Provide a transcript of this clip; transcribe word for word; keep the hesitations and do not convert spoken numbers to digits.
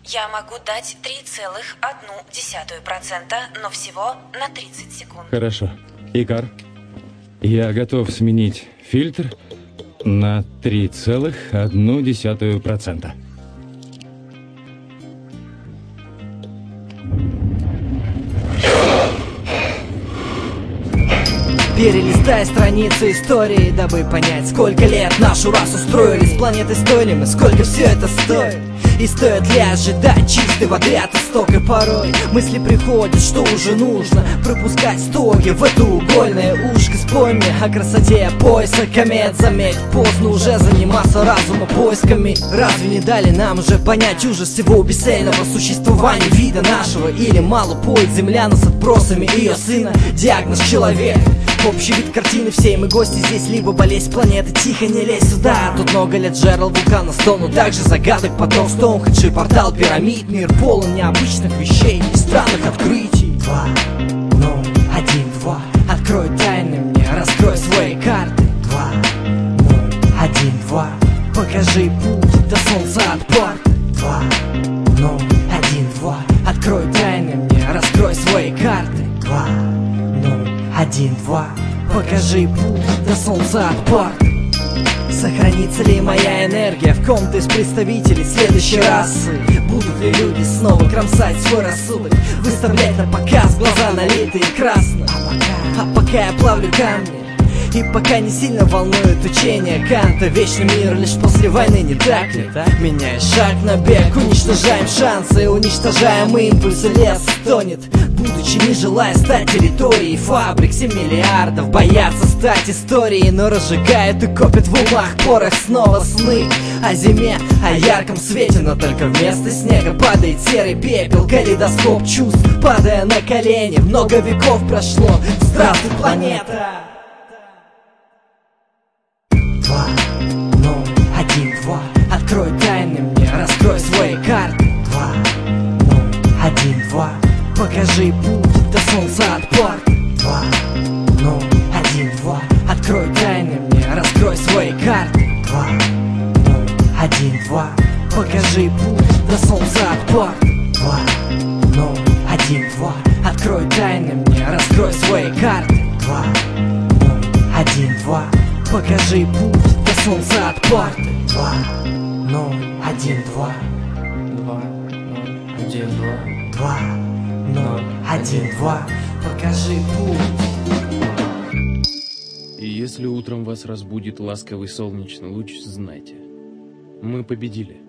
Я могу дать три целых одну десятую процента, но всего на тридцать секунд. Хорошо. Икар, я готов сменить фильтр на три целых одну десятую процента. Перелистай страницы истории, дабы понять, сколько лет нашу расу строили. С планеты стоили мы, сколько все это стоит. И стоит ли ожидать чистой воды от истока? Порой мысли приходят, что уже нужно пропускать стоки в это угольное ушко. Спой мне о красоте пояса комет. Заметь, поздно уже заниматься разума поисками. Разве не дали нам уже понять ужас всего бесцельного существования вида нашего? Или мало поет земля нас отбросами ее сына? Диагноз человек. Общий вид картины, все мы гости здесь, либо болезнь планеты. Тихо, не лезь сюда. Тут много лет Джерал вулкана стонут. Также загадок потом Стоунхендж и портал пирамид. Мир полон необычных вещей и странных открытий. Два, ноль, один, два. Открой тайны мне, раскрой свои карты. Два, ноль, один, два. Покажи путь до солнца от порта. Два, ноль, один, два. Открой тайны мне, раскрой свои карты. Два, ноль, один, два. Покажи путь до солнца от порта. Сохранится ли моя энергия в ком-то из представителей следующей расы? Будут ли люди снова кромсать свой рассудок, выставлять на показ глаза налитые красно? А пока, а пока я плавлю камни, и пока не сильно волнует учение Канта. Вечный мир лишь после войны, не так ли? Меняя шаг на бег, уничтожаем шансы, уничтожаем импульсы, лес стонет, будучи не желая стать территорией фабрик. Семь миллиардов боятся стать историей, но разжигают и копят в умах порох снова сны о зиме, о ярком свете, но только вместо снега падает серый пепел. Калейдоскоп чувств, падая на колени. Много веков прошло, здравствуй, планета. Два, ноль, один, два. Открой тайны мне, раскрой свои карты. Два, ноль, один, два. Покажи путь до солнца от порта. Два, ноль, один, два. Открой тайны мне, раскрой свои карты. Два, ноль, один, два. Покажи путь до солнца от порта. Два, ноль, один, два. Открой тайны мне, раскрой свои карты. Два, ноль, один, два. Покажи путь до солнца от порта. Два, ноль, один, два. Два, ноль, один, два. Два, ноль, один, два. Покажи путь. И если утром вас разбудит ласковый солнечный луч, знайте, мы победили.